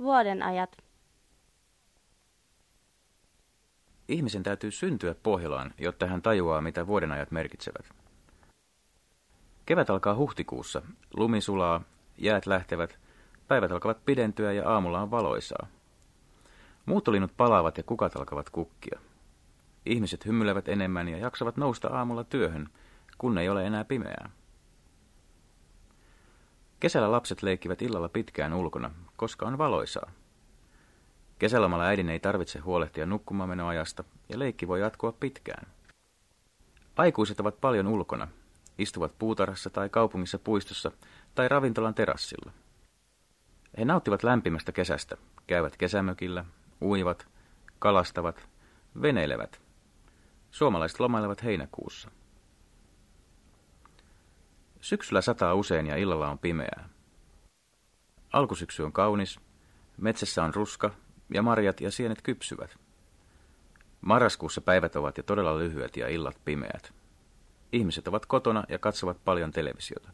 Vuodenajat. Ihmisen täytyy syntyä Pohjolaan, jotta hän tajuaa, mitä vuodenajat merkitsevät. Kevät alkaa huhtikuussa, lumi sulaa, jäät lähtevät, päivät alkavat pidentyä ja aamulla on valoisaa. Muuttolinnut palaavat ja kukat alkavat kukkia. Ihmiset hymyilevät enemmän ja jaksavat nousta aamulla työhön, kun ei ole enää pimeää. Kesällä lapset leikkivät illalla pitkään ulkona, koska on valoisaa. Kesälomalla äidin ei tarvitse huolehtia nukkumaanmenoajasta ja leikki voi jatkua pitkään. Aikuiset ovat paljon ulkona, istuvat puutarhassa tai kaupungissa puistossa tai ravintolan terassilla. He nauttivat lämpimästä kesästä, käyvät kesämökillä, uivat, kalastavat, veneilevät. Suomalaiset lomailevat heinäkuussa. Syksyllä sataa usein ja illalla on pimeää. Alkusyksy on kaunis, metsässä on ruska ja marjat ja sienet kypsyvät. Marraskuussa päivät ovat jo todella lyhyet ja illat pimeät. Ihmiset ovat kotona ja katsovat paljon televisiota.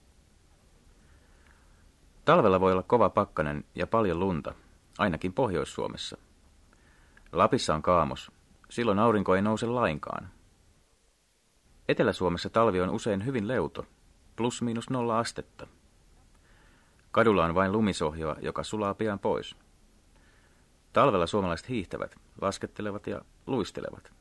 Talvella voi olla kova pakkanen ja paljon lunta, ainakin Pohjois-Suomessa. Lapissa on kaamos, silloin aurinko ei nouse lainkaan. Etelä-Suomessa talvi on usein hyvin leuto, +/- astetta. Kadulla on vain lumisohjoa, joka sulaa pian pois. Talvella suomalaiset hiihtävät, laskettelevat ja luistelevat.